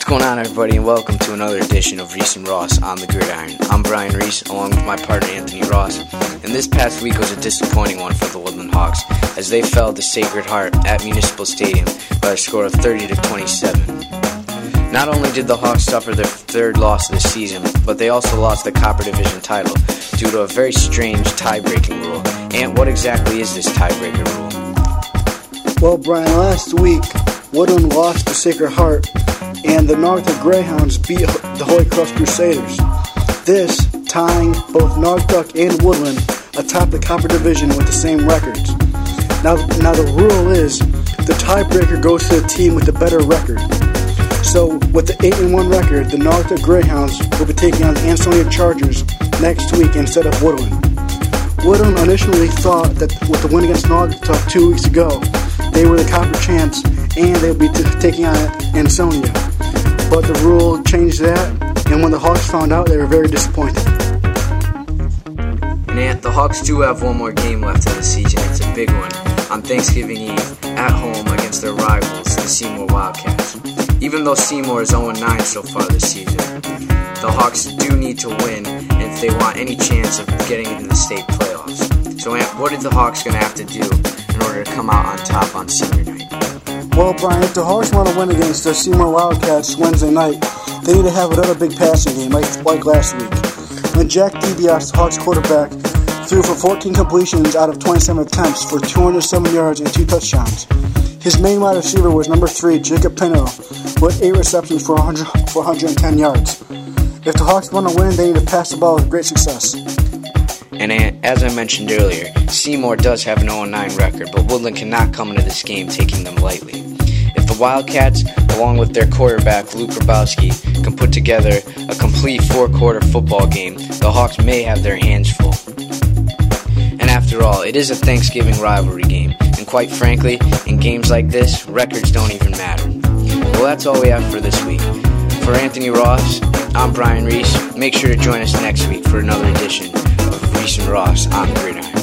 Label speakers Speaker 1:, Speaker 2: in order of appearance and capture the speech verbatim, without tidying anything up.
Speaker 1: going on, everybody, and welcome to another edition of Reese and Ross on the Gridiron. I'm Brian Reese, along with my partner Anthony Ross, and this past week was a disappointing one for the Woodland Hawks, as they fell to Sacred Heart at Municipal Stadium by a score of thirty to twenty-seven. Not only did the Hawks suffer their third loss of the season, but they also lost the Copper Division title due to a very strange tie-breaking rule. And what exactly is this tiebreaker rule?
Speaker 2: Well, Brian, last week, Woodland lost to Sacred Heart, and the Naugatuck Greyhounds beat the Holy Cross Crusaders. This tying both Naugatuck and Woodland atop the Copper Division with the same records. Now, now the rule is the tiebreaker goes to the team with the better record. So, with the eight and one record, the Naugatuck Greyhounds will be taking on the Ansonia Chargers next week instead of Woodland. Woodland initially thought that with the win against Naugatuck two weeks ago, they were the Copper champs and they would be t- taking on Ansonia. But the rule changed that, and when the Hawks found out, they were very disappointed.
Speaker 1: And Ant, the Hawks do have one more game left of the season. It's a big one on Thanksgiving Eve at home against their rivals, the Seymour Wildcats. Even though Seymour is oh and nine so far this season, the Hawks do need to win if they want any chance of getting into the state playoffs. So, Ant, what are the Hawks going to have to do in order to come out on top on senior night?
Speaker 2: Well, Brian, if the Hawks want to win against the Seymour Wildcats Wednesday night, they need to have another big passing game like, like last week. When Jack DiBiase, the Hawks quarterback, threw for fourteen completions out of twenty-seven attempts for two hundred seven yards and two touchdowns. His main wide receiver was number three, Jacob Pino, with eight receptions for one hundred, for one hundred ten yards. If the Hawks want to win, they need to pass the ball with great success.
Speaker 1: And as I mentioned earlier, Seymour does have an oh and nine record, but Woodland cannot come into this game taking them lightly. If the Wildcats, along with their quarterback Luke Grabowski, can put together a complete four-quarter football game, the Hawks may have their hands full. And after all, it is a Thanksgiving rivalry game, and quite frankly, in games like this, records don't even matter. Well, that's all we have for this week. For Anthony Ross, I'm Brian Reese. Make sure to join us next week for another edition of Reese and Ross on the Gridiron.